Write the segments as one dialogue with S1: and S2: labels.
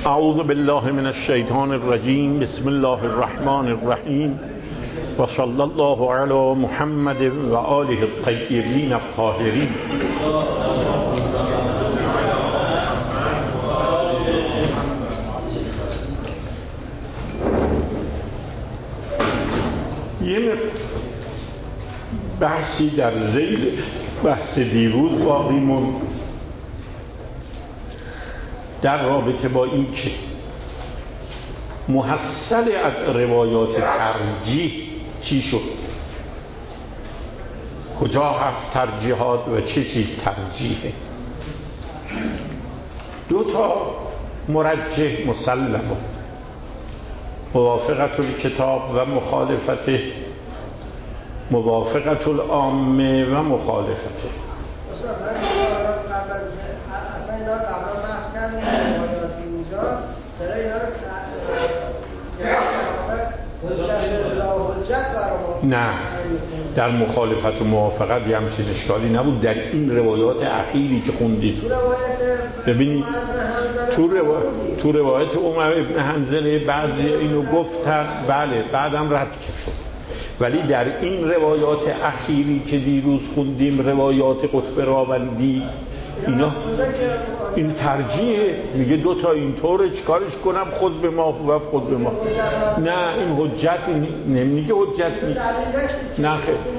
S1: اعوذ بالله من الشیطان الرجیم. بسم الله الرحمن الرحیم و صلی الله علی محمد و آله الطیبین الطاهرین. یه بحثی در ذیل بحث دیروز باقی موند در رابطه با این که محصل از روایات ترجیح چی شد، کجا هست ترجیحات و چه چیز ترجیحه. دو تا مرجح مسلمه، موافقت الکتاب و موافقت العامه و مخالفته.
S2: اصلا اینا رو قبلا بحث کردیم روایات اینجا، چرا اینا رو حجت برامون
S1: نه، در مخالفت و موافقت یه همچین اشکالی نبود. در این روایات اخیری که خوندید
S2: تو روایت
S1: ببینید تو روایت عمر ابن حنظله بعضی اینو گفتن، بله بعدم رد شد، ولی در این روایات اخیری که دیروز خوندیم، روایات قطب راوندی، اینا این ترجیح میگه دو تا اینطوره، چیکارش کنم؟ خود به ما و خود به ما. نه این حجت نمیگه، حجت نیست. نه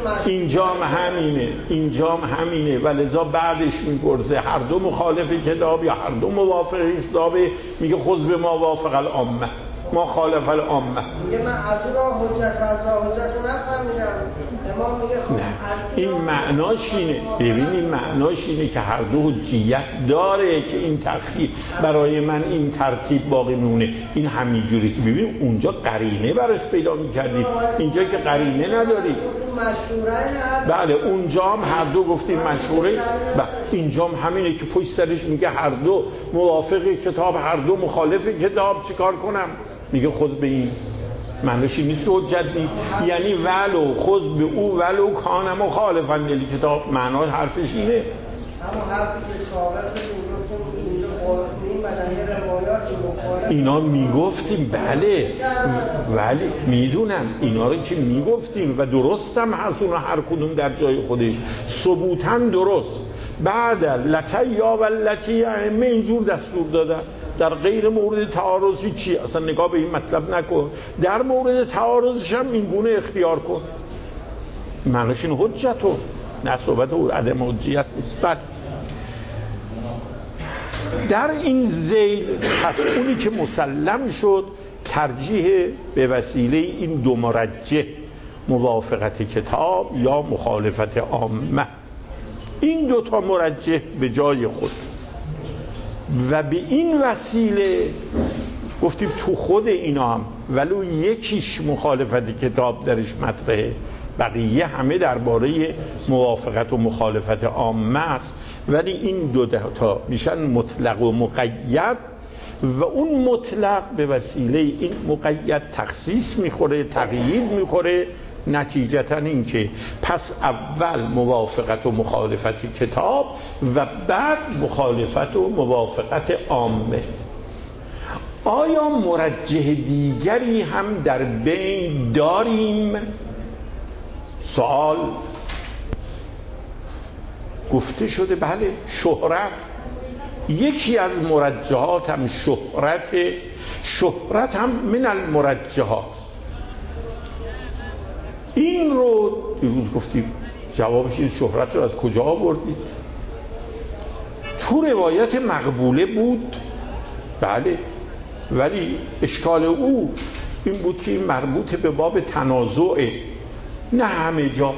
S1: اینجام همینه و لذا بعدش میپرسه هر دو مخالف کتاب یا هر دو موافق کتابه، میگه خود به ما وافق العامه ما خالف العامه.
S2: میگه من از اون را حجت و از حجت رو نفهمیدم. امام میگه خب
S1: این معناش اینه، ببینید معناش اینه که هر دو حجیت داره که این تخییر برای من این ترتیب باقی مونه. این همینجوری که ببین اونجا قرینه براش پیدا می‌کردی، اینجا که قرینه نداری. بله اونجا هم هر دو گفتیم مشهوره، اینجا هم همینه که پشت سرش میگه هر دو موافق کتاب هر دو مخالف کتاب، چیکار کنم؟ میگه خود به این. معنیش این نیست که حجت نیست، یعنی ولو خود به او ولو کان مخالفا للکتاب، معنای حرفش اینه.
S2: همون حرفی که سابق گفتیم اینجا قرآنی مدنی روایاتی مخالف
S1: اینا میگفتیم، بله ولی میدونم اینا رو که میگفتیم و درستم هست اونا هر کدوم در جای خودش ثبوتاً درست. بعد لطیا و لطی ائمه اینجور دستور دادن، در غیر مورد تعارضی چی اصلا نگاه به این مطلب نکن، در مورد تعارضش هم این گونه اختیار کن. معنیش این حجتو نه صحبت او عدم حجیت نسبت. در این ذیل پس اونی که مسلم شد ترجیح به وسیله این دو مرجح، موافقت کتاب یا مخالفت عامه، این دو تا مرجح به جای خود و به این وسیله گفتیم تو خود اینا هم ولو یکیش مخالفت کتاب درش مطرحه، بقیه همه درباره موافقت و مخالفت عامه است، ولی این دو تا میشن مطلق و مقید و اون مطلق به وسیله این مقید تخصیص میخوره، تغییر میخوره. نتیجتا این که پس اول موافقت و مخالفت کتاب و بعد مخالفت و موافقت عامه. آیا مرجح دیگری هم در بین داریم؟ سوال گفته شده بله، شهرت یکی از مرجحات هم شهرت هم من المرجحات. این رو دیروز گفتیم جوابش این شهرت رو از کجا آوردید؟ تو روایت مقبوله بود، بله، ولی اشکال او این بود که این مربوط به باب تنازعه، نه همه جا.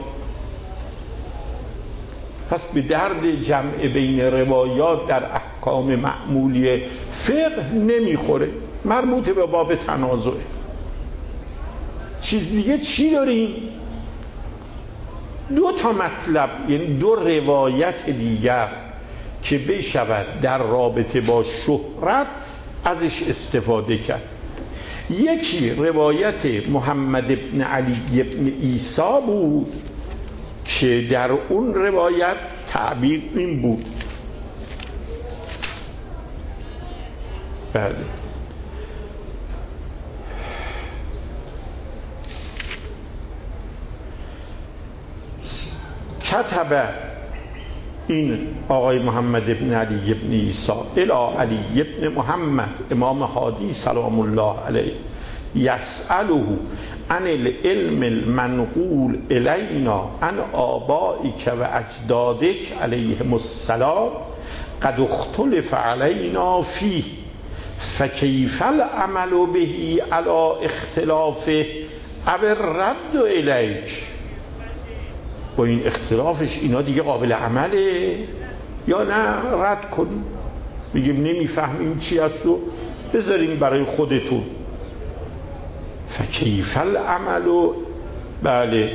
S1: پس به درد جمع بین روایات در احکام معمولی فقه نمیخوره، مربوط به باب تنازعه. چیز دیگه چی داریم؟ دو تا مطلب، یعنی دو روایت دیگر که بشود در رابطه با شهرت ازش استفاده کرد. یکی روایت محمد ابن علی ابن عیسی بود که در اون روایت تعبیر این بود، بله فکتب این آقای محمد ابن علی ابن عیسی الی علی ابن محمد امام هادی سلام الله علیه یسأله عن العلم المنقول الینا عن آبائک و اجدادک علیهم السلام قد اختلف علینا فیه فکیف العمل به علی اختلافه او الرد الیک. با این اختلافش اینا دیگه قابل عمله یا نه رد کنیم بگیم نمیفهمیم چی هست و بذاریم برای خودتون. فکیف العمل بله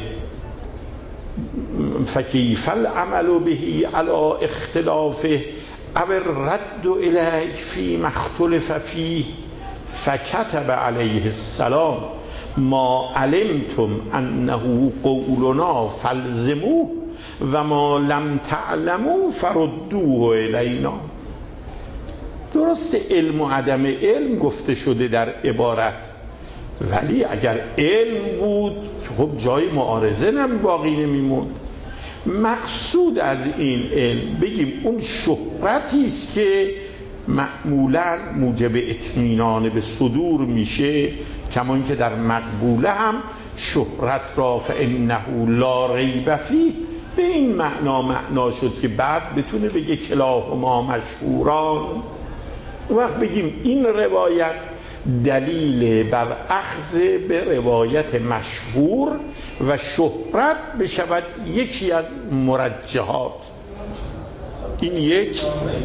S1: فکیف العمل به علی اختلافه او الرد الیک فی ما اختلف فیه فکتب علیه السلام ما علمتم انه قولنا فالزموه و ما لم تعلموا فردوه الینا. درست علم و عدم علم گفته شده در عبارت، ولی اگر علم بود خب جای معارضه باقی نمیموند. مقصود از این علم بگیم اون شهرتی است که معمولا موجب اطمینان به صدور میشه، کما اینکه در مقبوله هم شهرت را فانه لا ریب فیه به این معنا شد که بعد بتونه بگه کلاهما مشهوران. اون وقت بگیم این روایت دلیل بر اخذ به روایت مشهور و شهرت بشود یکی از مرجحات. این یک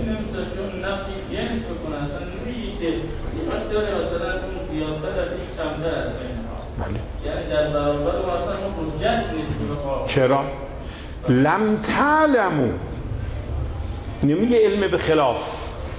S1: بله.
S3: یعنی در برابر واسه ما حجت نیست.
S1: چرا؟ لم تعلمو نمیگه علم به خلاف.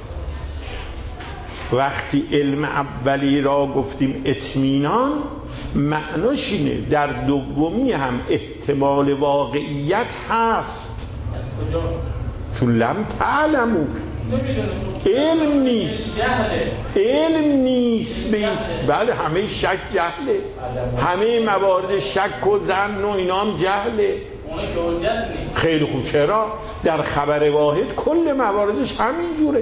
S1: وقتی علم اولی را گفتیم اطمینان، معناش اینه در دومی هم احتمال واقعیت هست. چون لم تعلمو علم نیست، علم نیست بله همه شک جهله، همه موارد شک و ظن و اینا هم جهله. خیلی خوب. چرا؟ در خبر واحد کل مواردش همین جوره،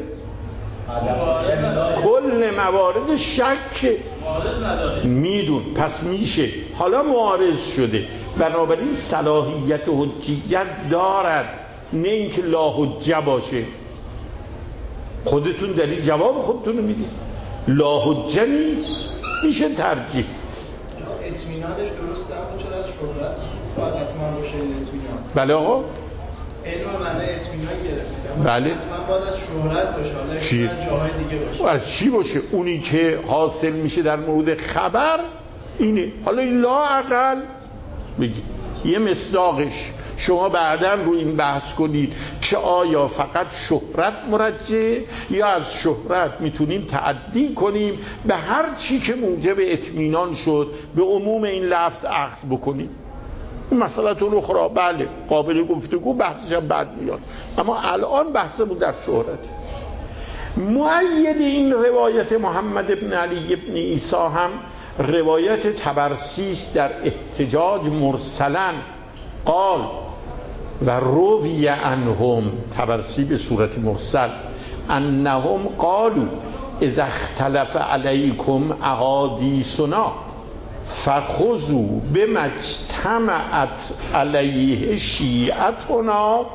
S1: کل موارد شک میدون، پس میشه. حالا معارض شده، بنابراین صلاحیت حجیت دارد، نه اینکه لا حجه باشه. خودتون دارید جواب خودتون رو میدید، لا حجه نیست، میشه ترجیح.
S4: اطمینانش درسته اما چرا از شهرت باید حتما باشه این اطمینان؟
S1: بله آقا
S4: علم معنی اطمینان گرفتید،
S1: بله
S4: حتما باید از شهرت باشه، حالا
S1: چی؟
S4: از جاهای دیگه باشه.
S1: از چی باشه؟ اونی که حاصل میشه در مورد خبر اینه. حالا این لا اقل بگی یه مصداقش شما بعداً رو این بحث کنید که آیا فقط شهرت مرجع یا از شهرت میتونیم تعدی کنیم به هر چی که موجب اطمینان شد به عموم این لفظ اخذ بکنیم. این مسئله اخرى بله قابل گفتگو، بحثش هم بعد میاد، اما الان بحثمون در شهرت. مؤید این روایت محمد ابن علی ابن عیسی هم روایت طبرسی است در احتجاج مرسلا. قال و روی عنهم، طبرسی به صورت مرسل، انهم قالوا اذا اختلف علیکم احادیثنا فخذوا بما اجتمعت علیه شیعتنا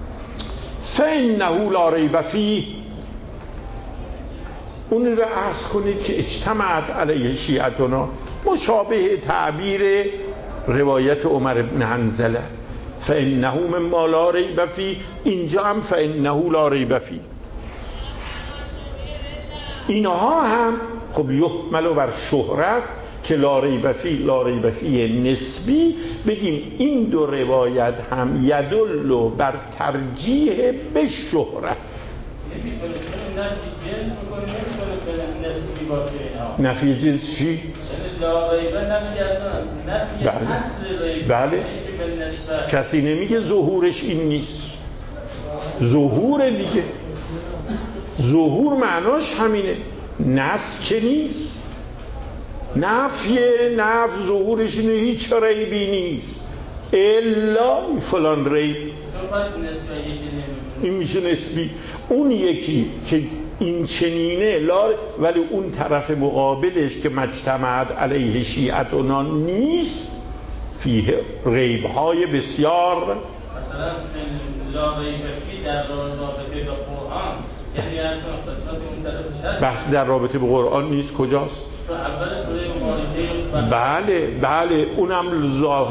S1: فانه لا ریب فیه. اون رو عرض کنید که اجتماعت علیه شیعتنا مشابه تعبیر روایت عمر بن حنظله فانه مما لا ریب فیه، اینجا هم فانه لا ریب فیه. اینها هم خب یحمل بر شهرت که لا ریب فیه، لا ریب فیه نسبی بگیم این دو روایت هم یدل بر ترجیح به شهرت. نفی جنس چی؟ بله کسی نمیگه ظهورش این نیست، ظهور دیگه، ظهور معناش همینه، نس که نیست. نفی ظهورش اینه هیچ ریبی نیست، الا فلان ریب. این میشه نسبی. اون یکی که این چنینه ولی اون طرف مقابلش که مجتمعت علیه شیعتنا نیست، فیه ریب‌های بسیار.
S3: مثلا لا ریب فی در رابطه با قرآن، یعنی قسمت اون طرفش هست.
S1: بحث در رابطه با قرآن نیست. کجاست؟
S3: تو اول سوره مبارکه.
S1: بله اونم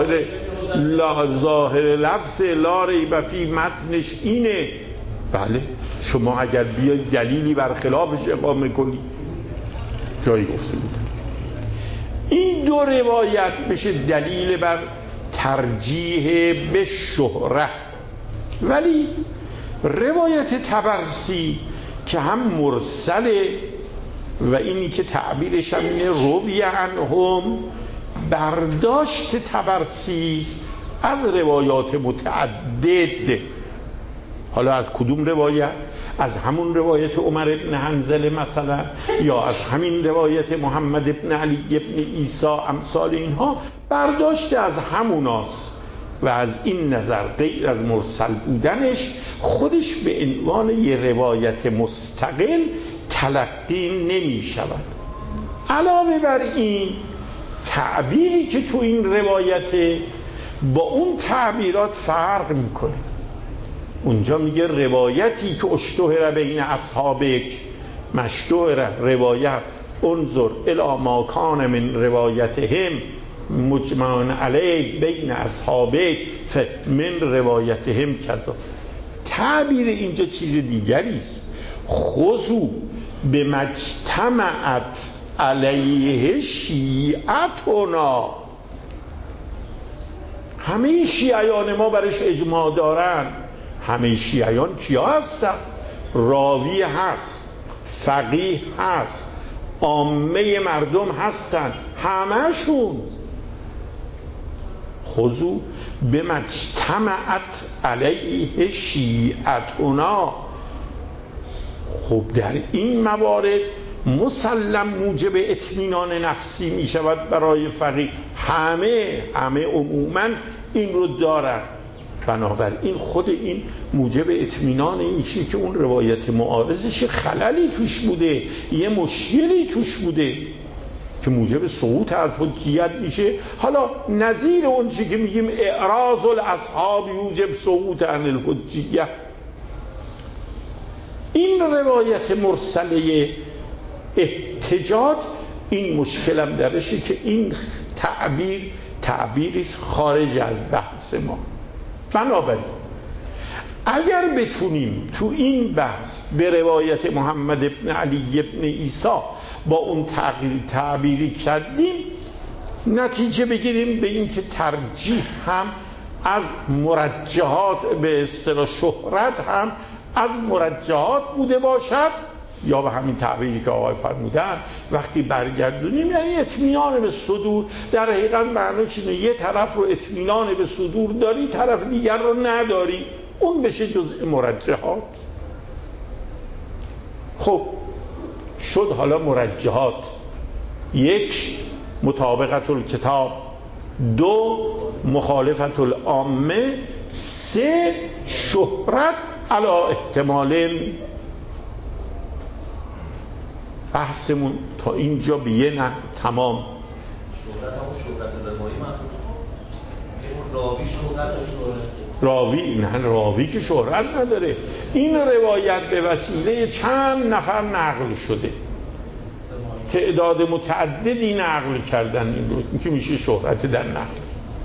S1: ظاهر لفظ لا ریب فی متنش اینه. بله شما اگر بیاید دلیلی برخلافش اقامه کنید جایی گفته بود. این دو روایت بشه دلیل بر ترجیح به شهره. ولی روایت طبرسی که هم مرسله و اینی که تعبیرش هم اینه روی عنهم، برداشت طبرسی است از روایات متعدد. حالا از کدوم روایت؟ از همون روایت عمر ابن حنظله مثلا، یا از همین روایت محمد ابن علی ابن عیسی، امثال اینها برداشت از هموناست و از این نظر غیر از مرسل بودنش خودش به عنوان یه روایت مستقل تلقی نمی شود. علاوه بر این تعبیری که تو این روایت با اون تعبیرات فرق میکنه. اونجا میگه روایتی که اشتهر بین اصحابک، مشتهر روایت انظر الی ما کان من روایتهم مجمعان علیه بین اصحابک من روایتهم کذا. تعبیر اینجا چیز دیگری است. خذوا بمجتمعت علیه شیعتنا. همه شیعیان ما برش اجماع دارن. همه شیعیان کیا هستن؟ راوی هست، فقیه هست، عامه مردم هستن، همشون. خذوا بمجتمعت علیه شیعتنا. خب در این موارد مسلم موجب اطمینان نفسی می شود برای فقیه. همه عموما این رو دارن. بنابراین خود این موجب اطمینان میشه که اون روایت معارضش خللی توش بوده، یه مشکلی توش بوده که موجب سقوط از حجیت میشه. حالا نظیر اون چی که میگیم اعراض الاصحاب یوجب سقوط عن الحجیه. این روایت مرسله احتجاج این مشکلم درشه که این تعبیری خارج از بحث ما. بنابراین اگر بتونیم تو این بحث به روایت محمد ابن علی ابن عیسی با اون تعبیری کردیم نتیجه بگیریم به این که ترجیح هم از مرجحات، به اصطلاح شهرت هم از مرجحات بوده باشد، یا به همین تعبیری که آقای فرمودن وقتی برگردونیم یعنی اطمینان به صدور. در حقیقت معنیش اینه یه طرف رو اطمینان به صدور داری، طرف دیگر رو نداری، اون بشه جزء مرجحات. خب شد حالا مرجحات: 1 مطابقت الکتاب، 2 مخالفت العامه، 3 شهرت علی احتمال. بحثمون تا اینجا به یه نحو تمام.
S5: شهرت همون شهرت روایی محسوب راوی شهرت
S1: راوی نه، راوی که شهرت نداره. این روایت به وسیله چند نفر نقل شده، تعداد متعددی نقل کردن این رو، این که میشه شهرت در نقل.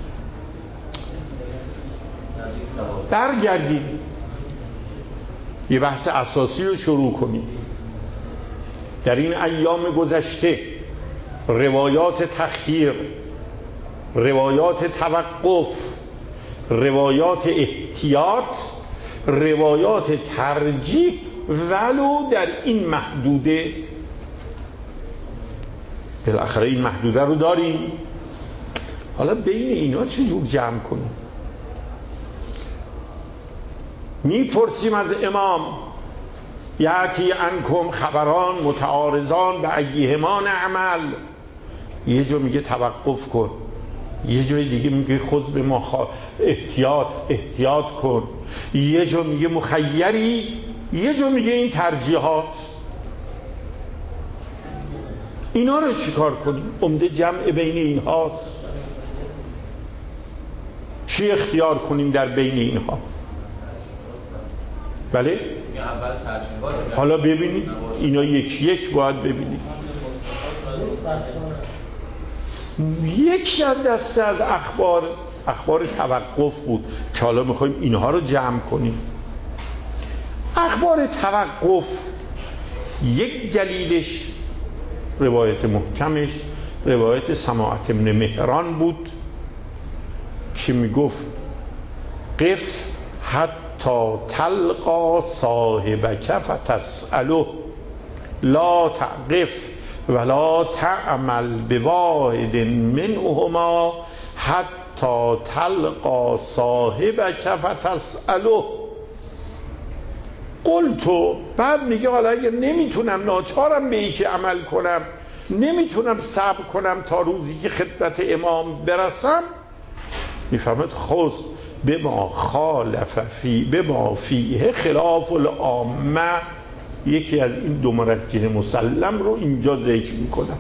S1: برگردیم یه بحث اساسی رو شروع کنیم. در این ایام گذشته روایات تخییر، روایات توقف، روایات احتیاط، روایات ترجیح ولو در این محدوده، بالاخره این محدوده رو داریم. حالا بین اینا چجور جمع کنیم؟ میپرسیم از امام: یأتی عنکم خبران متعارضان به ایهما نعمل. یه جا میگه توقف کن، یه جای دیگه میگه خذ به ما احتیاط کن، یه جا میگه مخیری، یه جا میگه این ترجیحات. اینا رو چیکار کنیم؟ عمده جمع بین اینهاست. چی اختیار کنیم در بین اینها؟ بله؟ حالا ببینید اینا یکی یک باید ببینید. یک دسته از اخبار توقف بود که حالا میخوایم اینها رو جمع کنیم. اخبار توقف یک دلیلش روایت محکمش روایت سماعة بن مهران بود که میگفت قف حتی تلقا صاحبک فتسأله لا تقف ولا تعمل بواحد منهما حتی تلقا صاحبک فتسأله. قلتو، بعد میگه حالا اگر نمیتونم، ناچارم به یکی عمل کنم، نمیتونم صبر کنم تا روزی که خدمت امام برسم، میفهمد خذ بما خالف بما فیه خلاف العامه. یکی از این دو مرجح مسلم رو اینجا ذکر میکنم.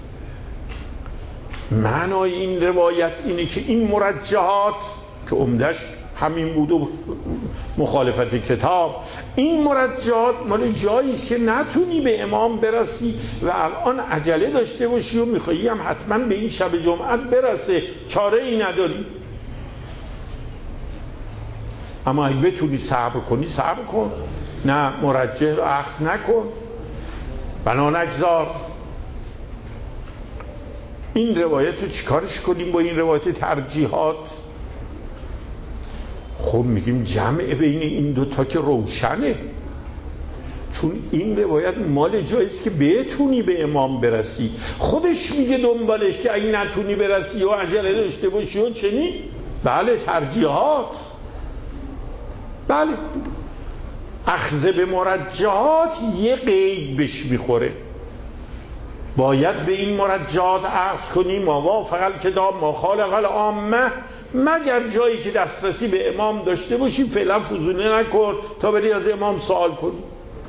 S1: معنای این روایت اینه که این مرجحات که عمدش همین بود و مخالفت کتاب، این مرجحات مال جایی است که نتونی به امام برسی و الان عجله داشته باشی و میخوایی هم حتما به این شب جمعت برسه، چاره ای نداری. اما اگه بتونی صبر کنی صبر کن، نه مرجح رو اخذ نکن، بنا نگذار. این روایت رو چیکارش کنیم با این روایت ترجیحات؟ خب میگیم جمع بین این دوتا که روشنه، چون این روایت مال جاییست که بتونی به امام برسی. خودش میگه دنبالش که اگه نتونی برسی و عجله داشته باشی و چنین، بله ترجیحات، بله اخذ به مرجحات یه قید بهش میخوره، باید به این مرجحات اخذ کنی ما وافق الکتاب ما خالف العامه، مگر جایی که دسترسی به امام داشته باشی فعلا فضولی نکن تا بری از امام سوال کنی.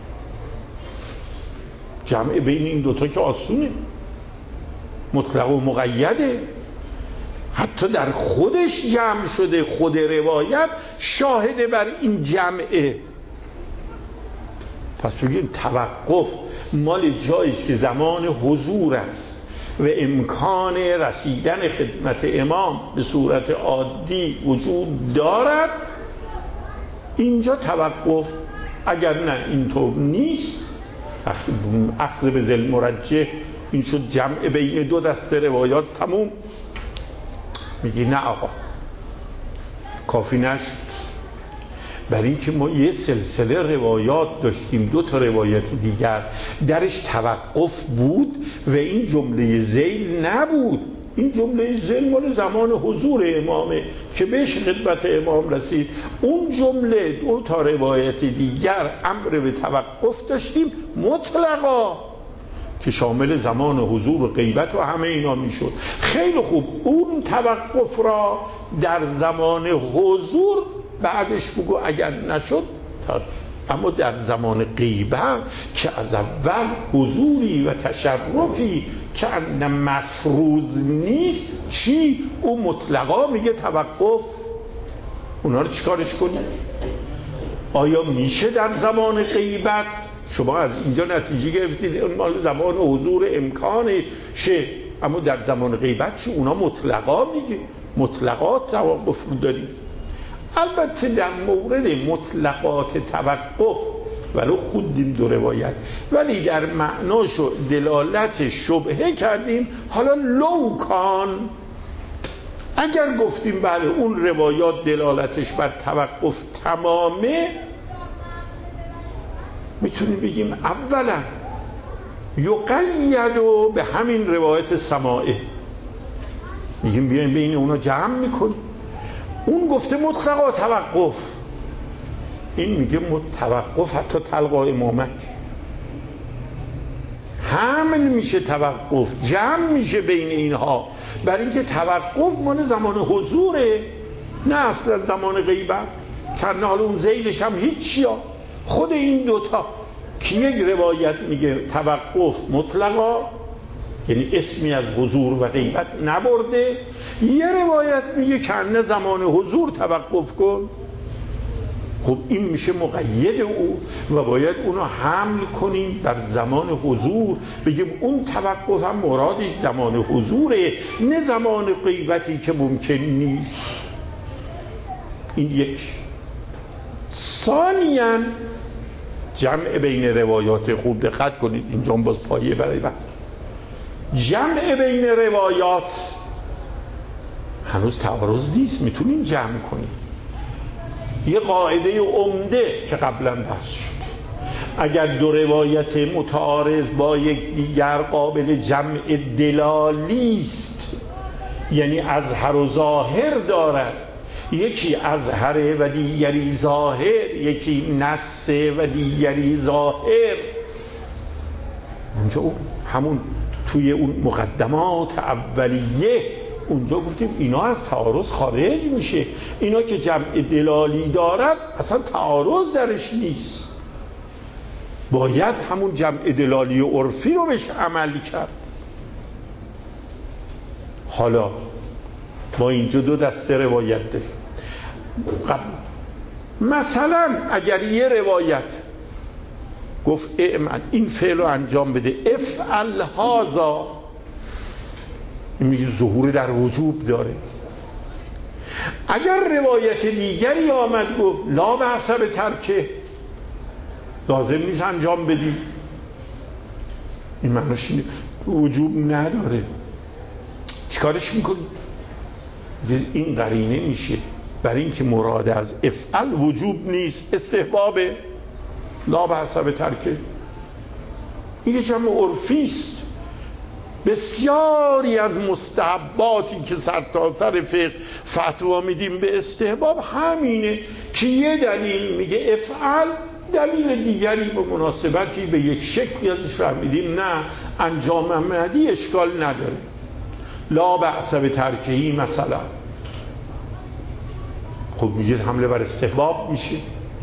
S1: جمع بین این دوتا که آسونه، مطلق و مقیده، حتی در خودش جمع شده، خود روایت شاهد بر این جمعه. پس بگیم توقف مال جاییست که زمان حضور است و امکان رسیدن خدمت امام به صورت عادی وجود دارد، اینجا توقف. اگر نه اینطور نیست، اخذ به ذل مرجح، این شد جمع بین دو دسته روایات، تموم. میگی نه آقا کافی نشد، برای اینکه ما یه سلسله روایات داشتیم، دو تا روایت دیگر درش توقف بود و این جمله ذیل نبود. این جمله ذیل مال زمان حضور امامه که بهش خدمت امام رسید. اون جمله دو تا روایت دیگر امر به توقف داشتیم مطلقا که شامل زمان حضور و غیبت و همه اینا میشد. خیلی خوب، اون توقف را در زمان حضور بعدش بگو اگر نشد، اما در زمان غیبت که از اول حضوری و تشرفی که ان مفروض نیست، چی؟ او مطلقا میگه توقف. اونا رو چیکارش کنی؟ آیا میشه در زمان غیبت؟ شما از اینجا نتیجه گرفتید اون مال زمان حضور امکانشه، اما در زمان غیبت چی؟ اونا مطلقا میگه، مطلقات توقف داریم. البته در مورد مطلقات توقف ولو خوندیم دو روایت، ولی در معناش و دلالت شبهه کردیم. حالا لو کان، اگر گفتیم بله اون روایات دلالتش بر توقف تمامه، میتونیم بگیم اولا یقید به همین روایت سماعه، میگیم بیایم بین اونا جمع میکنیم. اون گفته مطلقا توقف، این میگه توقف حتی تلقا امامک. هم حمل میشه توقف، جمع میشه بین اینها، برای اینکه توقف مال زمان حضوره، نه اصلا زمان غیبت. کرنه حالا اون زیلش هم هیچی ها. خود این دوتا که یک روایت میگه توقف مطلقا، یعنی اسمی از حضور و غیبت نبرده، یه روایت میگه کرنه زمان حضور توقف کن. خب این میشه مقید او و باید اونو حمل کنیم بر زمان حضور، بگیم اون توقف هم مرادش زمان حضوره، نه زمان غیبتی که ممکن نیست. این یک. ثانیاً جمع بین روایات، خوب دقت کنید اینجا باز پایه برای بحث. جمع بین روایات هنوز تعارض نیست، میتونیم جمع کنیم. یه قاعده عمده که قبلا بحث شد، اگر دو روایت متعارض با یک دیگر قابل جمع دلالی است، یعنی اظهر و ظاهر دارد، یکی اظهر و دیگری ظاهر، یکی نص و دیگری ظاهر، اونجا همون توی اون مقدمات اولیه اونجا گفتیم اینا از تعارض خارج میشه. اینا که جمع دلالی دارد اصلا تعارض درش نیست، باید همون جمع دلالی عرفی رو بهش عمل کرد. حالا ما اینجا دو دسته روایت داریم. مثلا اگر یه روایت گفت اعمل، این فعل رو انجام بده، افعل هذا، این میگه ظهور در وجوب داره. اگر روایت دیگری آمد گفت لا بأس بترکه، لازم نیست انجام بدی، این معنیش اینه وجوب نداره، چیکارش میکنی؟ این قرینه میشه برای اینکه مراد از افعل وجوب نیست، استحبابه، لا بأس بترکه. این یه جمع عرفی است. بسیاری از مستحباتی که سرتاسر فقه فتوا میدیم به استحباب همینه که یه دلیل میگه افعل، دلیل دیگری به مناسبتی به یک شکلی ازش فهمیدیم نه انجام ندی اشکال نداره، لا بأس بترکهی مثلا، خب میگه حمله بر استحباب میشه.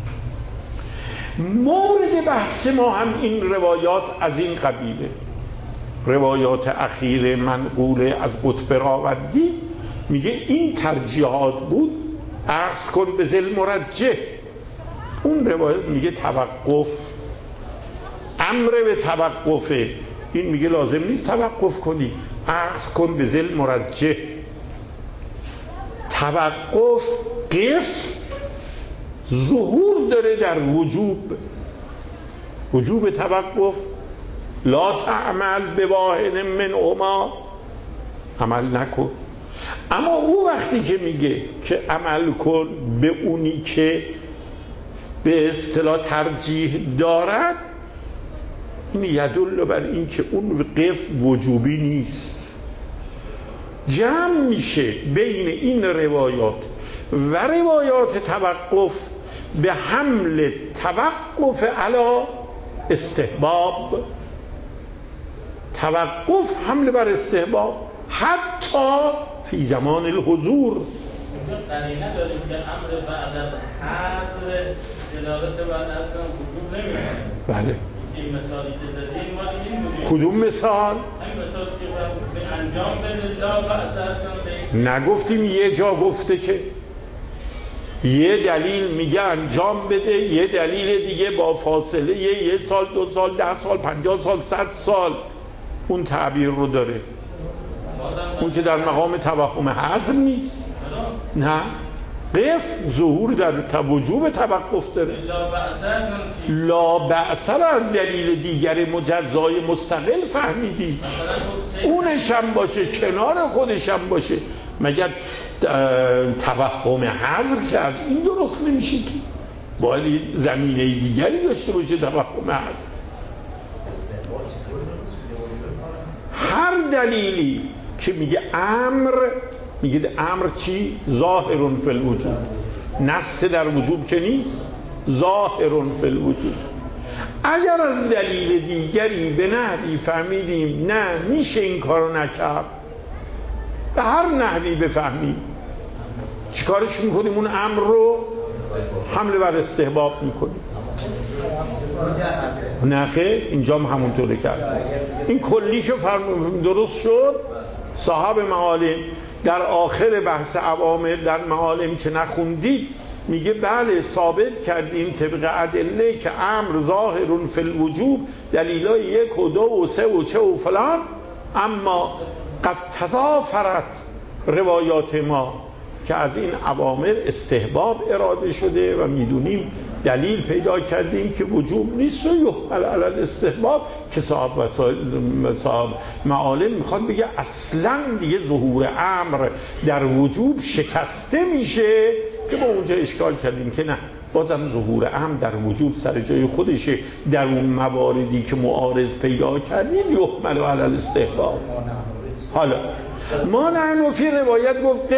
S1: مورد بحث ما هم این روایات از این قبیله، روایات اخیر منقوله از قطب راوندی، میگه این ترجیحات بود، عکس کن به ذل مرجح. اون روایت میگه توقف، امر به توقفه، این میگه لازم نیست توقف کنی، عکس کن به ذل مرجح. توقف قف ظهور داره در وجوب، وجوب توقف، لا تعمل به واحد منهما، عمل نکن. اما او وقتی که میگه که عمل کن به اونی که به اصطلاح ترجیح دارد، این یدل بر این که اون قف وجوبی نیست. جمع میشه بین این روایات و روایات توقف به حمل توقف علی استحباب، توقف حمل بر استحباب حتی فی زمان الحضور.
S3: قرینه داریم که امر بعد از حضر دلالت بعد از وجوب نمیکنه.
S1: بله.
S3: این مثالی که زدیم ما این بودیم.
S1: کدوم مثال؟
S3: این مثالی که به انجام بده لا بأس.
S1: نگفتیم یه جا گفته که یه دلیل میگه انجام بده، یه دلیل دیگه با فاصله یه سال، 2 سال، 10 سال، 50 سال، 100 سال اون تعبیر رو داره. اون که در مقام توهم حذر نیست. نه، قف ظهور در وجوب توقف داره. لا بأس از دلیل دیگر مجزای مستقل فهمیدیم، اونش هم باشه کنار خودش هم باشه، مگر توهم حذر که از این درست نمیشه که باید زمینه دیگری داشته باشه توهم حذر. هر دلیلی که میگه امر، میگه امر چی؟ ظاهرون فی الوجوب، نص در وجوب که نیست، ظاهرون فی الوجوب. اگر از دلیل دیگری به نحوی فهمیدیم نه میشه این کارو نکرد، به هر نحوی بفهمیم، چیکارش میکنیم؟ اون امر رو حمله بر استحباب میکنیم. نه خیر، اینجا همونطوره کرد. این کلیشو درست شد. صاحب معالم در آخر بحث اوامر در معالم که نخوندید میگه بله ثابت کردیم طبق ادله که امر ظاهر فی الوجوب، دلیلای 1 و 2 و 3 و 4 و فلان، اما قد تضافرت روایات ما که از این اوامر استحباب اراده شده و میدونیم دلیل پیدا کردیم که وجوب نیست و یحمل علی الاستحباب، که صاحب معالم میخواد بگه اصلا دیگه ظهور امر در وجوب شکسته میشه، که با اونجا اشکال کردیم که نه، بازم ظهور امر در وجوب سر جای خودشه، در اون مواردی که معارض پیدا کردیم یحمل علی الاستحباب. حالا ما نحن فی روایت گفت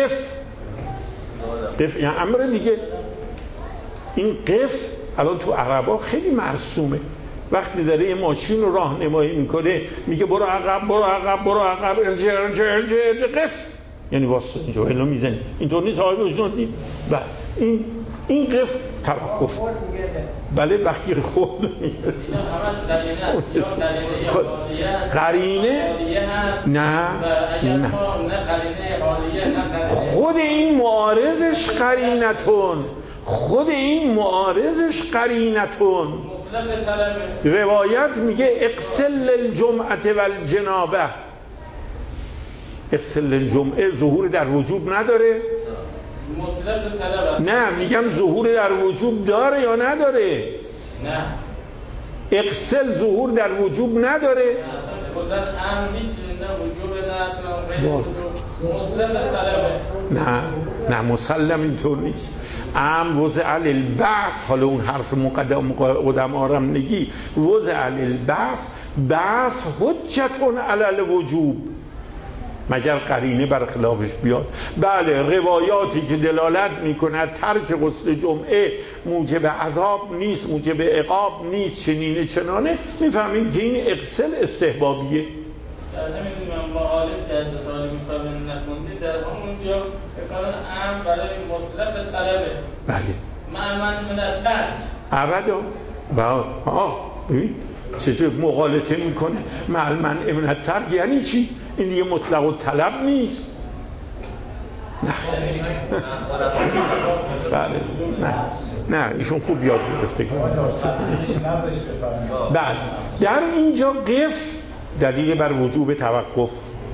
S1: قف یعنی امر دیگه. این قف الان تو عربا خیلی مرسومه، وقتی داره یه ماشین رو راهنمایی میکنه میگه برو عقب برو عقب برو عقب، ارجع قف، یعنی واسه اینجا اینو میزنی. اینطور نیست آقای وجدان دید؟ بله این قف توقف. بله وقتی خود قرینه نه خود این معارضش قرینتون، خود این معارضش قرینتون. روایت میگه اغسل الجمعه والجنابه. اغسل الجمعه ظهور در وجوب نداره؟ نه میگم ظهور در وجوب داره یا نداره؟ نه. اغسل ظهور در وجوب نداره؟ نه مسلم اینطور نیست. وضع البعث، حالا اون حرف قدم آرم نگی، وضع البعث، بعث حجتون علی الوجوب، مگر قرینه بر خلافش بیاد. بله روایاتی که دلالت میکند ترک غسل جمعه موجب عذاب نیست، موجب عقاب نیست، چنینه چنانه، میفهمیم که این اغسل استحبابیه.
S3: در همین معالم که از سوالی میفهمیم نخوندید، در همونجا بکنن ام برای مطلق طلبه.
S1: بله
S3: من الترک
S1: ابدا. ببین چطور مغالطه میکنه. من امنت ترک یعنی چی؟ این دیگه مطلق و طلب نیست. نه ایشون خوب یاد گرفته. بله در اینجا قف دلیل بر وجوب توقف،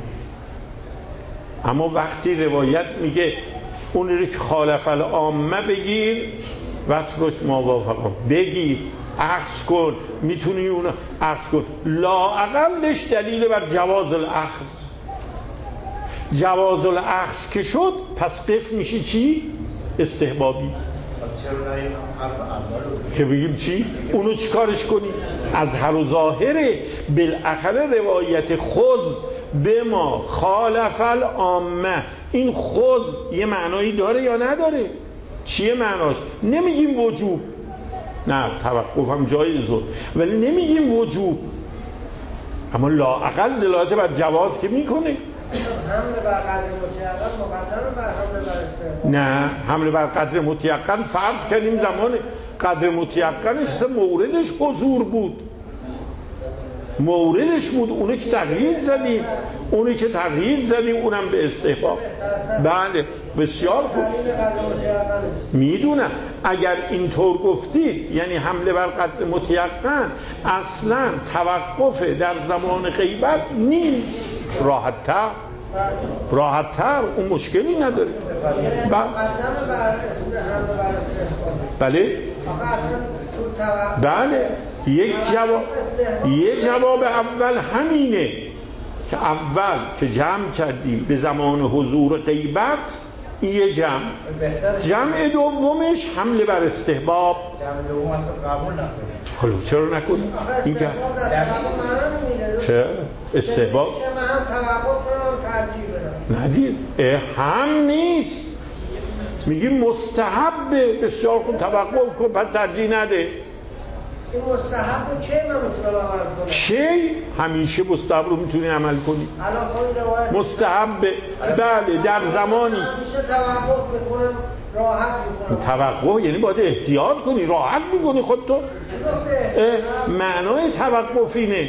S1: اما وقتی روایت میگه اون رو که خالف العامه بگیر و اترک ما وافقه، بگیر اخذ کن، میتونی اون اخذ کن، لااقلش دلیل بر جواز الاخذ. جواز الاخذ که شد پس قف میشه چی؟ استحبابی. که بگیم چی؟ اونو چی کارش کنی؟ از هر و ظاهره بالاخره روایت خذ به ما خالف العامه، این خذ یه معنایی داره یا نداره؟ چیه معناش؟ نمیگیم وجوب، نه توقف هم جایزه، ولی نمیگیم وجوب، اما لااقل دلالت بر جواز که میکنه.
S2: حمل بر قدر متیقن مقدم بر حمل بر استحباب.
S1: نه حمل بر قدر متیقن فرض کردیم زمان قدر متیقنش موردش حضور بود، موردش بود، اونه که تقیید زدیم اونم به استحباب. بله بسیار خوب میدونم. اگر اینطور گفتی یعنی حمله بر قدر متیقن اصلا توقف در زمان غیبت نیست، راحت‌تر اون مشکلی نداره. بله بله یک جواب اول همینه که اول که جمع کردیم به زمان حضور غیبت، یه جمع دومش حمله بر استحباب.
S4: جمع دوم اصلا قبول نکنیم.
S1: خلو چرا نکنیم؟ این که چرا؟ استحباب
S2: من هم توقف کنم ترجیح بدم
S1: ندید هم نیست، میگیم مستحبه، بسیار خوب توقف کن بعد ترجیح نده.
S2: این مستحب که من میتونم عمل کنم؟
S1: چه همیشه مستحب رو میتونی عمل کنی؟
S2: الان خب این روایت
S1: مستحب بله در زمانی
S2: همیشه توقف میکنم راحت میکنم.
S1: توقف یعنی باید احتیاط کنی، راحت میکنی خودتو. معنای توقف اینه،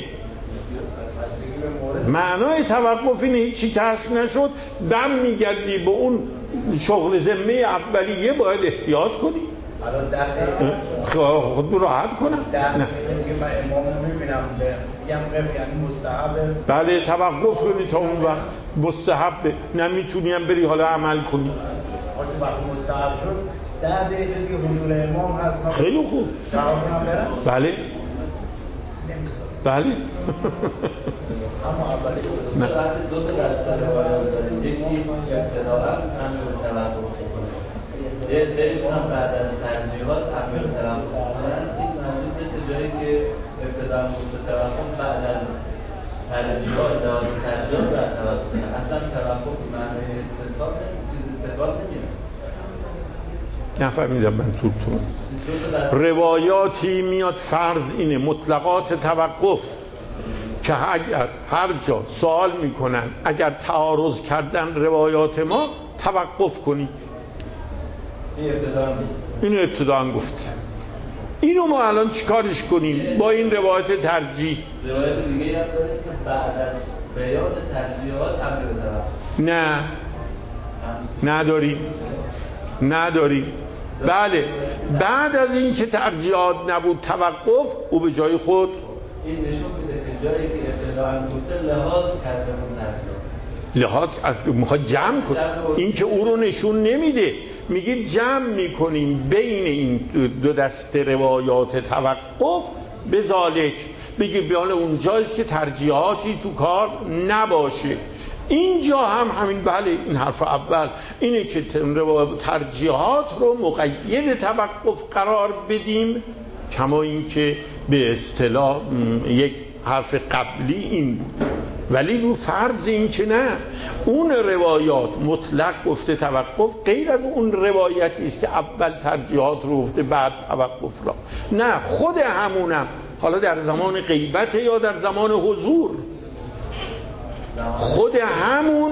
S1: معنای توقف اینه هیچی کشف نشد دم میگردی به اون شغل ذمه اولیه، باید احتیاط کنی. خود راحت کنم.
S6: نه دیگه من امامو میبینم میگم قف یعنی مستحبه.
S1: بله توقف کنی تا اون وقت مستحبه، نمیتونی هم بری حالا عمل کنی.
S6: وقتی مستحب شد 10 دقیقه دیگه حضور امام هست.
S1: خیلی خوب. بله بله.
S5: اما اولی دو تا دسته روایات داریم، یکی ابتداء امر به توقف میکنه، یه عده‌ایشون هم بعد از ترجیحات امر به توقف میکنن. این مربوط به جایی که ابتداء گفته توقف، بعد از ترجیحات بعد توقف کنن. اصلا توقف به معنای استصحاب چیز استقبال نمیاد.
S1: نفهمیدم منظورتون. روایاتی میاد فرض اینه مطلقات توقف که اگر هر جا سوال میکنن اگر تعارض کردن روایات ما توقف کنید. اینو ابتداً گفت. اینو ما الان چیکارش کنیم با این روایت ترجیح؟
S5: روایت دیگه هم داریم که بعد از بیان ترجیحات امر به توقف. نداریم. بله بعد از این که ترجیحات نبود توقف، او به جای خود این نشون میده که جایی که ابتداء گفته لحاظ کرده اون ترجیحات،
S1: میخواد جمع کنه. این که او رو نشون نمیده، میگه جمع میکنیم بین این دو دسته روایات توقف به ذالک، بگه بیان اونجاییست که ترجیحاتی تو کار نباشه. اینجا هم همین. بله این حرف اول اینه که ترجیحات رو مقید توقف قرار بدیم، کما این که به اصطلاح یک حرف قبلی این بود. ولی رو فرض این که نه، اون روایات مطلق گفته توقف غیر از اون روایتی است که اول ترجیحات رو گفته بعد توقف را. نه خود همونم، حالا در زمان غیبت یا در زمان حضور، خود همون.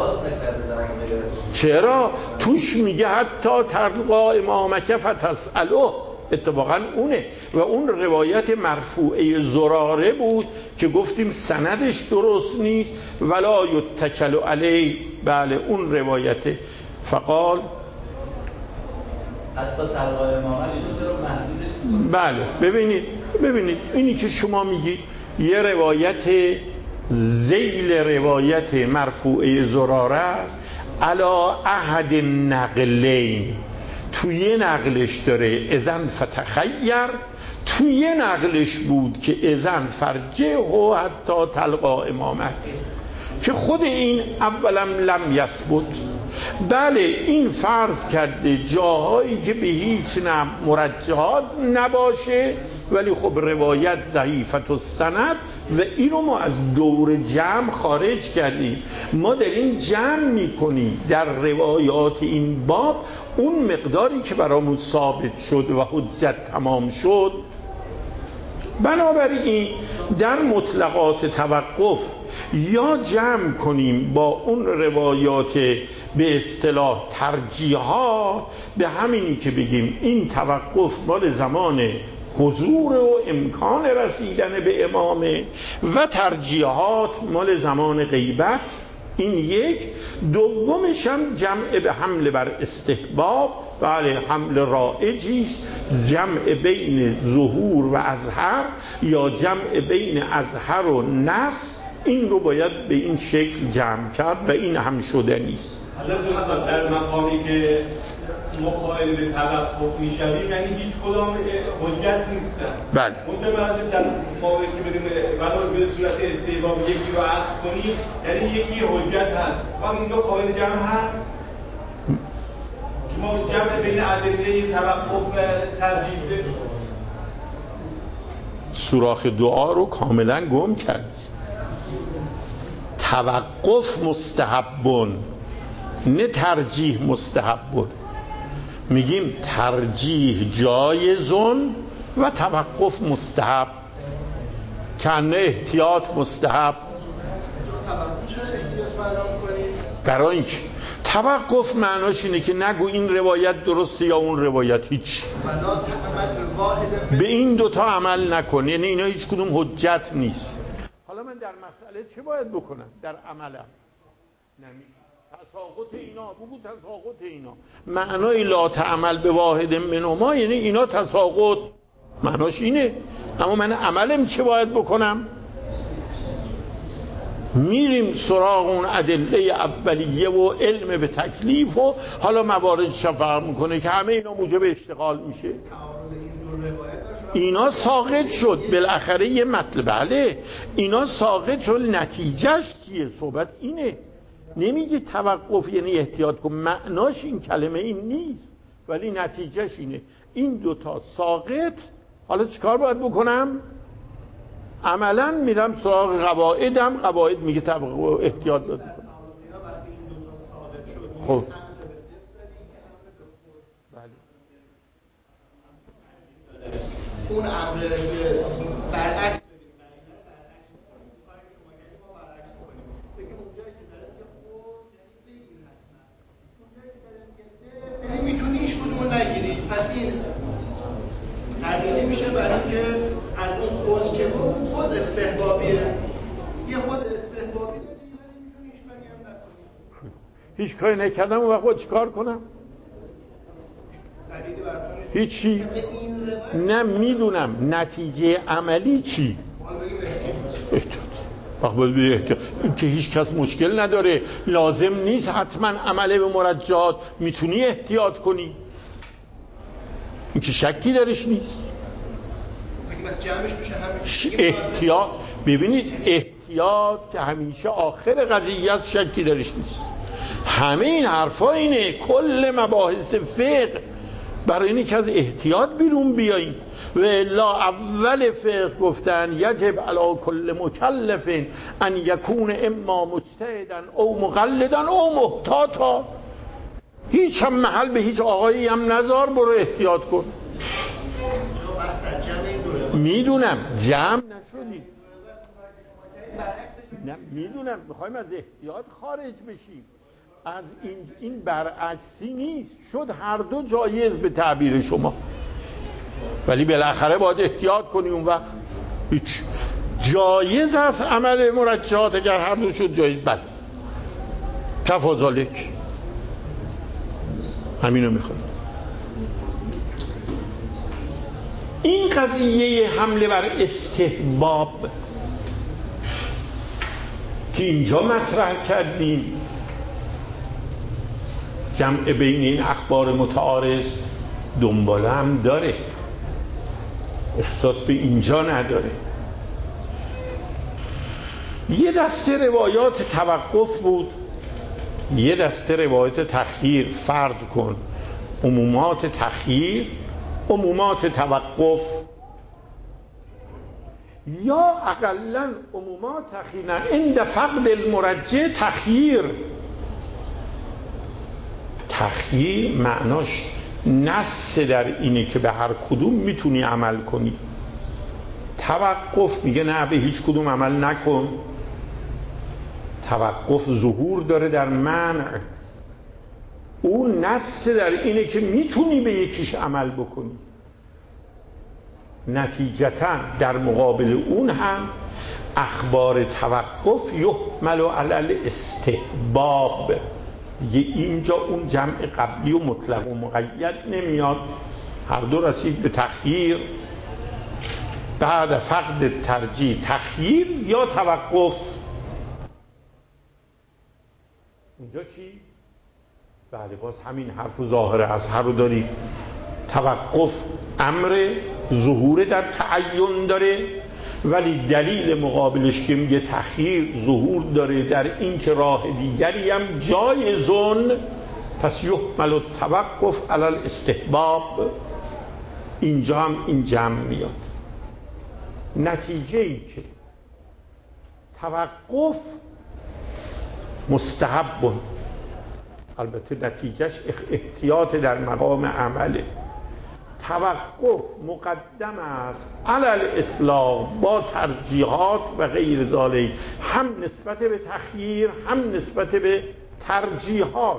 S1: چرا؟ توش میگه حتی تلقا امامک فتسأله، اتفاقا اونه. و اون روایت مرفوعه زراره بود که گفتیم سندش درست نیست، ولا یتکل علیه. بله اون روایته. فقال
S5: حتی تلقا امامک اینو چرا محدودش؟
S1: بله ببینید اینی که شما میگید یه روایت ذیل روایت مرفوعه زراره است علا احد نقلین، توی نقلش داره اذن فتخیر، توی نقلش بود که اذن فرجه و حتی تلقا امامک، که خود این اولا لم یثبت. بله این فرض کرده جاهایی که به هیچ مرجحات نباشه، ولی خب روایت ضعیفت السند و اینو ما از دور جمع خارج کردیم. ما در این جمع میکنیم در روایات این باب اون مقداری که برامون ثابت شد و حجت تمام شد. بنابراین در مطلقات توقف یا جمع کنیم با اون روایات به اصطلاح ترجیحات، به همینی که بگیم این توقف مال زمان حضور و امکان رسیدن به امامه و ترجیحات مال زمان غیبت. این یک. دومش هم جمع به حمل بر استحباب. بله حمل رائجیست، جمع بین ظهور و اظهر یا جمع بین اظهر و نص. این رو باید به این شکل جمع کرد و این هم شده نیست.
S7: حضرت استاد در مقامی که مقابل به توقف میشویم یعنی هیچ کدام حجت نیستن.
S1: بله.
S7: متوجه در مقابل که بدیم ولی به صورت استحباب یکی رو عطف کنیم یعنی یکی حجت هست و این دو قابل جمع هست. ما جمع بین ادله توقف و ترجیح
S1: سوراخ دعا رو کاملا گم کرد. توقف مستحبون، نه ترجیح مستحبون. میگیم ترجیح جایزون و توقف مستحب، کنه احتیاط مستحب. برای اینکه توقف معناش اینه که نگو این روایت درسته یا اون روایت، هیچ، به این دوتا عمل نکن، یعنی اینا هیچ کدوم حجت نیست. حالا من در مسئله چه باید بکنم؟ در عملم تساقط اینا، بگو تساقط اینا. معنای لا تعمل به واحد منهما یعنی اینا تساقط، معناش اینه. اما من عملم چه باید بکنم؟ میریم سراغ اون ادله اولیه و علم به تکلیف و حالا مواردش فرق میکنه که همه اینا موجب اشتغال میشه. اینا ساقط شد بالاخره یه مطلب، بله اینا ساقط شد، نتیجهش چیه؟ صحبت اینه. نمیگه توقف یعنی احتیاط کن، معناش این کلمه این نیست، ولی نتیجهش اینه. این دوتا ساقط، حالا چیکار باید بکنم؟ عملا میرم سراغ قواعدم، قواعد میگه توقف احتیاط باید بکنم. خب
S4: اون امر برعکس میتونی هیچ کدومو نگیری، پس این دلیلی میشه برای اینکه از اون خوز که اون خوز استحبابیه، یه خود استحبابی داری ولی میتونی هیچ کاری هم نکنی.
S1: هیچ کاری نکردم اون وقت باید چیکار کنم؟ هیچی. نه میدونم نتیجه عملی چی؟ احتیاط. این که هیچ کس مشکل نداره، لازم نیست حتما عمله به مرجحات، میتونی احتیاط کنی، این که شکی درش نیست. احتیاط، ببینید احتیاط که همیشه آخر قضیه است، شکی درش نیست. همه این حرفا اینه، کل مباحث فقه برای اینه که از احتیاط بیرون بیاییم. و الا اول فقه گفتن یجب علی کل مکلف ان یکون اما مجتهدا او مقلدا او محتاطا. هیچ هم محل به هیچ آقایی هم نذار برو احتیاط کن. میدونم جمع نشدیم، نه میدونم میخوایم از احتیاط خارج بشیم، از این برعکسی نیست، شد هر دو جایز به تعبیر شما، ولی بالاخره باید احتیاط کنی. اون وقت هیچ جایز است عمل مرجحات، اگر هر دو شد جایز، بله کفا ذالک، همینو میخواد. این قضیه حمله بر استحباب که اینجا مطرح کردیم، جمع بین این اخبار متعارض دنباله هم داره، احساس به اینجا نداره. یه دسته روایات توقف بود، یه دسته روایات تخییر. فرض کن عمومات تخییر، عمومات توقف، یا اقلن عمومات تخییر عند فقد المرجح تخییر. تخییر معناش نص در اینه که به هر کدوم میتونی عمل کنی. توقف میگه نه به هیچ کدوم عمل نکن. توقف ظهور داره در منع، اون نص در اینه که میتونی به یکیش عمل بکنی. نتیجتا در مقابل اون هم اخبار توقف یحمل علی الاستحباب. دیگه اینجا اون جمع قبلی و مطلق و مقید نمیاد، هر دو رسید به تخییر. بعد فقد ترجیح تخییر یا توقف. اینجا چی؟ بله باز همین حرف ظاهره از هر رو داری. توقف امر ظهور در تعین داره، ولی دلیل مقابلش که میگه تخییر ظهور داره در این که راه دیگری هم جایزون، پس یحمل التوقف علی الاستحباب. اینجا هم این جمع میاد. نتیجه ای که توقف مستحب، البته نتیجهش احتیاط در مقام عمله. توقف مقدم است علل اطلاق با ترجیحات و غیر ذالک، هم نسبت به تخییر هم نسبت به ترجیحات.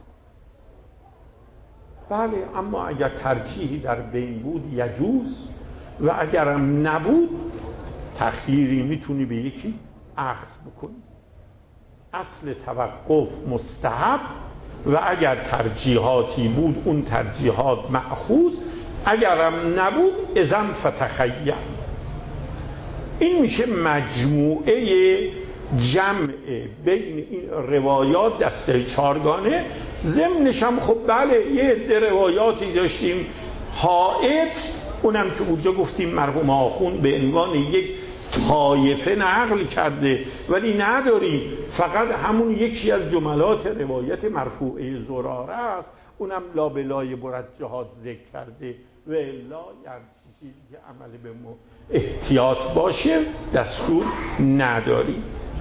S1: بله، اما اگر ترجیحی در بین بود یجوز، و اگرم نبود تخییری میتونی به یکی اخذ بکنی. اصل توقف مستحب و اگر ترجیحاتی بود اون ترجیحات مأخوذ، اگرم نبود اذن فتخیر. این میشه مجموعه جمع بین این روایات دسته چارگانه. ضمنش هم خب بله یه عده روایاتی داشتیم حائط، اونم که اونجا گفتیم مرحوم آخوند به عنوان یک طایفه نقل کرده ولی نداریم، فقط همون یکی از جملات روایت مرفوعه زراره است، اونم لابلای مرجحات ذکر کرده و الا یعنی چیزی که عمل به احتیاط باشه دستور نداریم.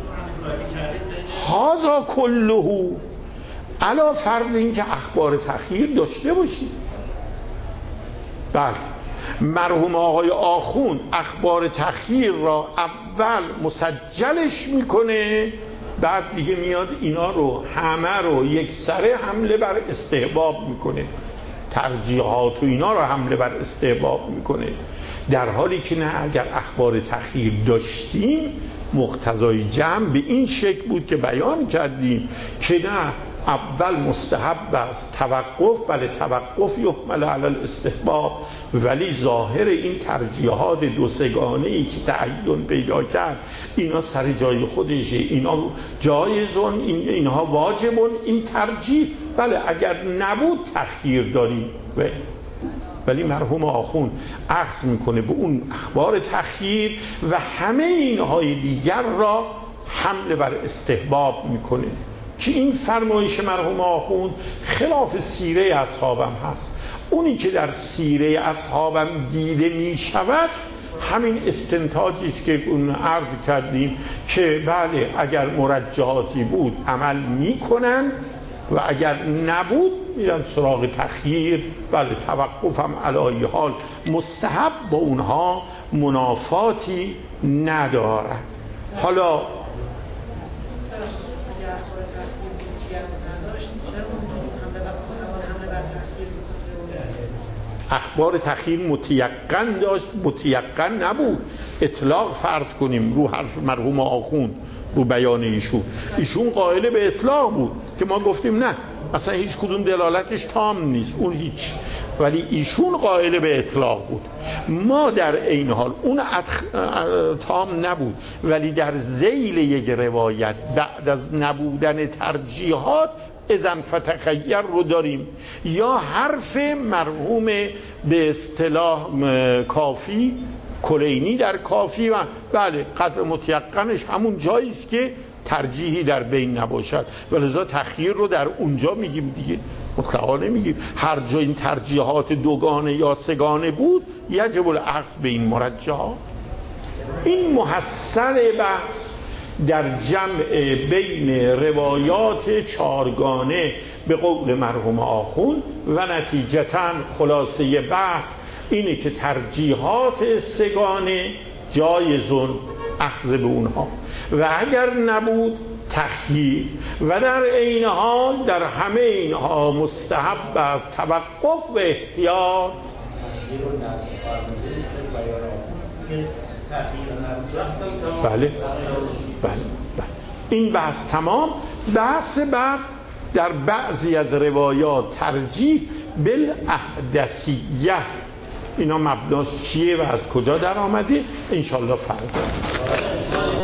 S1: هذا کله علا فرض این که اخبار تخییر داشته باشیم. بله، مرحوم آقای آخوند اخبار تخییر را اول مسجلش میکنه، بعد دیگه میاد اینا رو همه رو یک سره حمله بر استحباب میکنه، ترجیحات و اینا رو حمله بر استحباب میکنه، در حالی که نه، اگر اخبار تخییر داشتیم مقتضای جمع به این شکل بود که بیان کردیم که نه، اول مستحب است توقف، بله توقف یحمل علی الاستحباب، ولی ظاهر این ترجیحات دو سگانه ای که تعین پیدا کرد اینا سر جای خودشه، اینا جایزون، اینها واجبون، این ترجیح بله اگر نبود تخییر داریم. ولی مرحوم آخوند اخذ میکنه به اون اخبار تخییر و همه اینهای دیگر را حمله بر استحباب میکنه که این فرمایش مرحوم آخوند خلاف سیره اصحابم هست. اونی که در سیره اصحابم دیده میشود همین استنتاجی است که اون عرض کردیم که بله اگر مرجحاتی بود عمل میکنن و اگر نبود میرن سراغ تخییر. بله توقف هم علی حال مستحب با اونها منافاتی ندارد. حالا اخبار تخییر متیقن داشت، متیقن نبود، اطلاق فرض کنیم رو حرف مرحوم آخوند، رو بیان ایشون قائل به اطلاق بود که ما گفتیم نه اصلا هیچ کدوم دلالتش تام نیست، اون هیچ، ولی ایشون قائل به اطلاق بود. ما در این حال اون تام نبود ولی در ذیل یک روایت بعد از نبودن ترجیحات اذن فتخیر رو داریم، یا حرف مرحوم به اصطلاح کافی کلینی در کافی و بله قدر متیقنش همون جایی است که ترجیحی در بین نباشد و لذا تخییر رو در اونجا میگیم دیگه، مطلقا نمیگیم. هر جا این ترجیحات دوگانه یا سگانه بود یجب الاخذ به این مرجحات. این محصل بحث در جمع بین روایات چارگانه به قول مرحوم آخوند و نتیجتاً خلاصه بحث اینه که ترجیحات سگانه جایزون اخذ به اونها و اگر نبود تخییر، و در این حال در همه اینها مستحب است توقف و احتیاط. بله این بحث تمام. بحث بعد در بعضی از روایات ترجیح بالاحدثیه، اینا مبناش چیه و از کجا در آمده انشالله فردا.